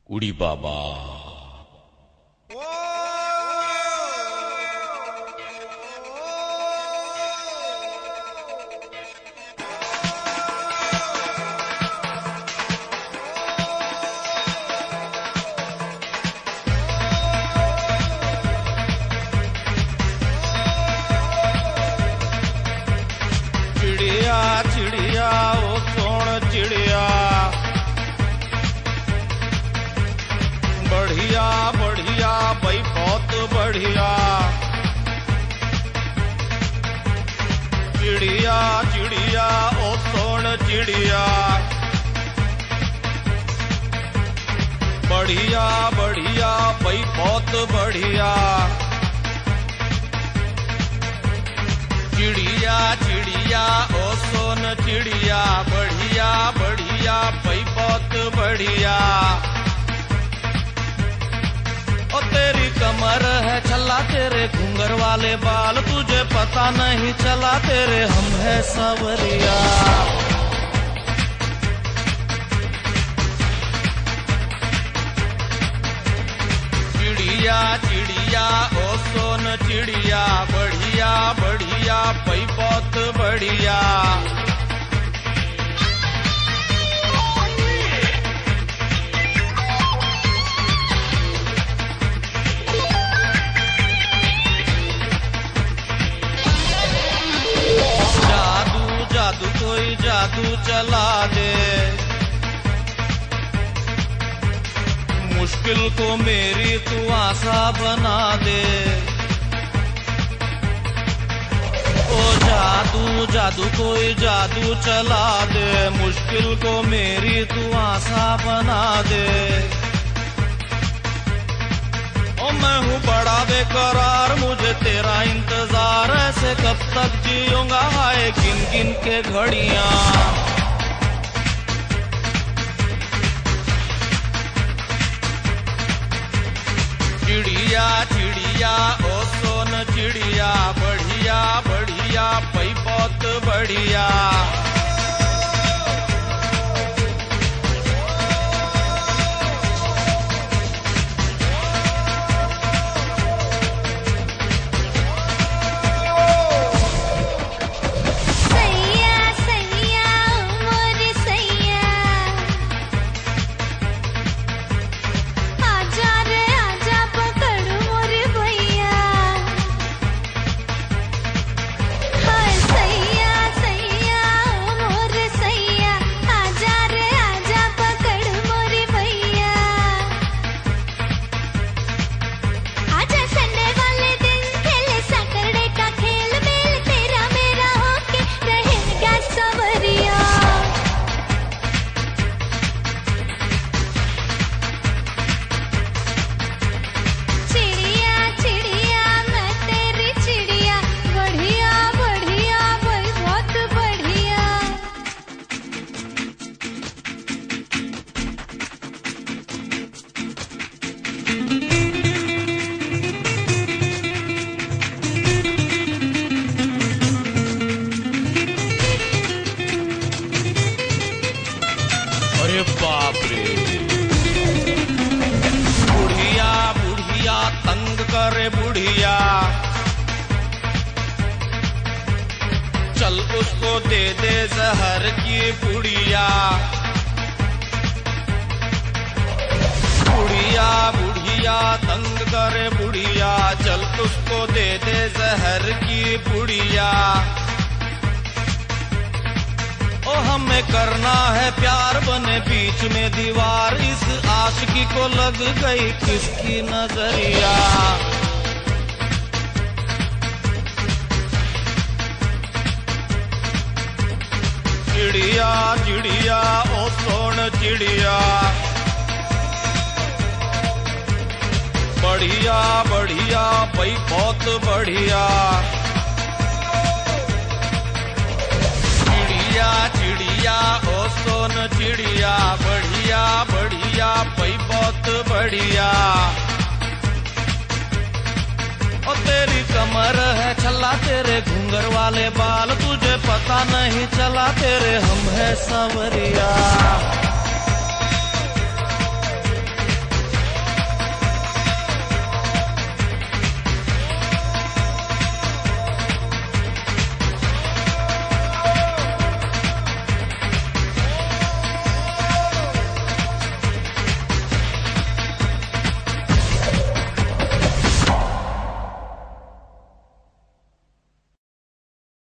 उड़ी बाबा। चिड़िया चिड़िया ओ सोन चिड़िया, बढ़िया बढ़िया भाई बहुत बढ़िया। चिड़िया चिड़िया ओ सोन चिड़िया, बढ़िया बढ़िया भाई बहुत बढ़िया। चिड़िया चिड़िया ओ सोन चिड़िया, बढ़िया बढ़िया भाई बहुत बढ़िया। ओ तेरी कमर है छल्ला, तेरे घुंघर वाले बाल, तुझे पता नहीं चला तेरे हम है सवरिया। चिड़िया चिड़िया ओ सोन चिड़िया, बढ़िया बढ़िया भाई बहुत बढ़िया। जादू जादू कोई जादू चला दे, मुश्किल को मेरी तू आसा बना दे। ओ जादू जादू कोई जादू चला दे, मुश्किल को मेरी तू आसा बना दे। ओ मैं हूँ बड़ा बेकरार, मुझे तेरा इंतजार, ऐसे कब तक जीऊंगा हाय गिन गिन के घड़ियां। चिड़िया चिड़िया ओ सोन चिड़िया, बढ़िया बढ़िया भाई बहुत बढ़िया। अरे बाप रे, बुढ़िया बुढ़िया तंग करे बुढ़िया, चल उसको दे दे जहर की पुड़िया। बुढ़िया बुढ़िया तंग करे बुढ़िया, चल उसको दे दे जहर की पुड़िया। ओ हमें करना है प्यार, बने बीच में दीवार, इस आशिकी को लग गई किसकी नजरिया। चिड़िया चिड़िया ओ सोन चिड़िया, बढ़िया बढ़िया भाई बहुत बढ़िया। चिड़िया चिड़िया ओ सोन चिड़िया, बढ़िया बढ़िया भाई बहुत बढ़िया। ओ तेरी कमर है छल्ला, तेरे घुंघर वाले बाल, तुझे पता नहीं चला तेरे हम है सवरिया।